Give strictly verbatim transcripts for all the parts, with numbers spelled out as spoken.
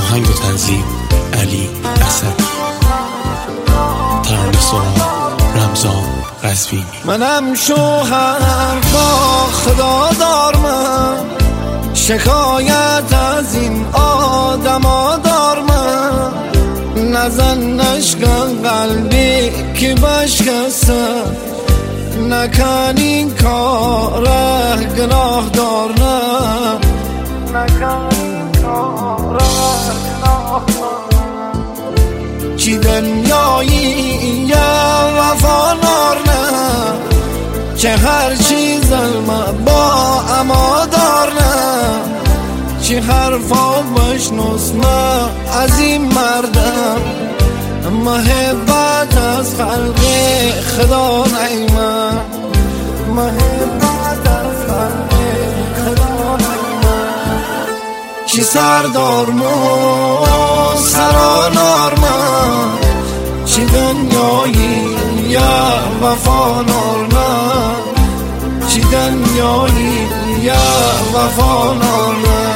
آهنگ و تنظیم علی اسدی، ترانه سرا رمضان قزوینی. منم شوهر با خدا دارم، شکایت از این آدما دارم، نزن نشکن قلبی که بشکسته، نکن این کاره گناه دارم، نکن این کاره گناه دارم. چی دنیایی یا وفا نارنه، چه هر چیز الما با اما دارنه، چی حرفا بشنوسم از این مردم، محبت از خلق خدا نیمه، محبت از خلق خدا نیمه. چی سردارم و سرانارم، چی دنیایی یا وفا نارم، چی دنیایی یا وفا نارم.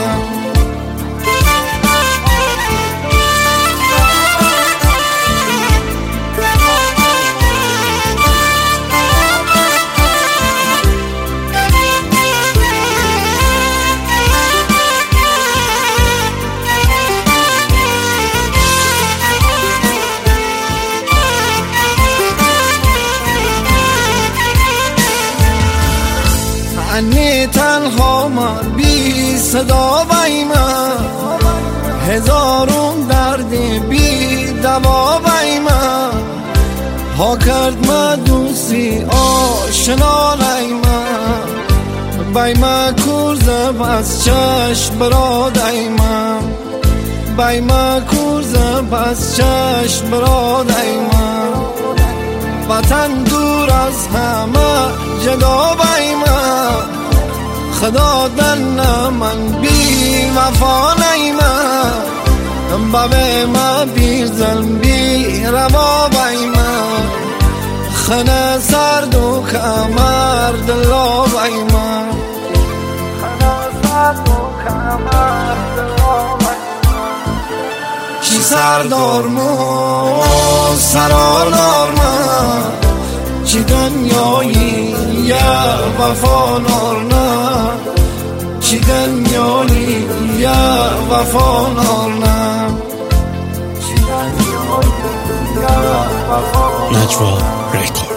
انی تنها من بی صدا بایمه، هزارون درد بی دوا بایمه، ها کرد ما دوستی آشنا نیمه، بایمه کورزه پس چشم برادایمه، بایمه کورزه پس چشم برادایمه، وطن دور از همه جدا بایمه، خدا دن من بی وفا نیمه، بابه ما بیر ظلم بی روا بایمه، خنه سرد و کمر دلا بایمه، خنه سرد و کمر دلا بایمه. چی سردارم و سرانارم، چی دنیایی یا وفا نارم، چی دنیایی یا وفا نارم، چی دنیایی یا وفا نارم. نجوا ریکارد.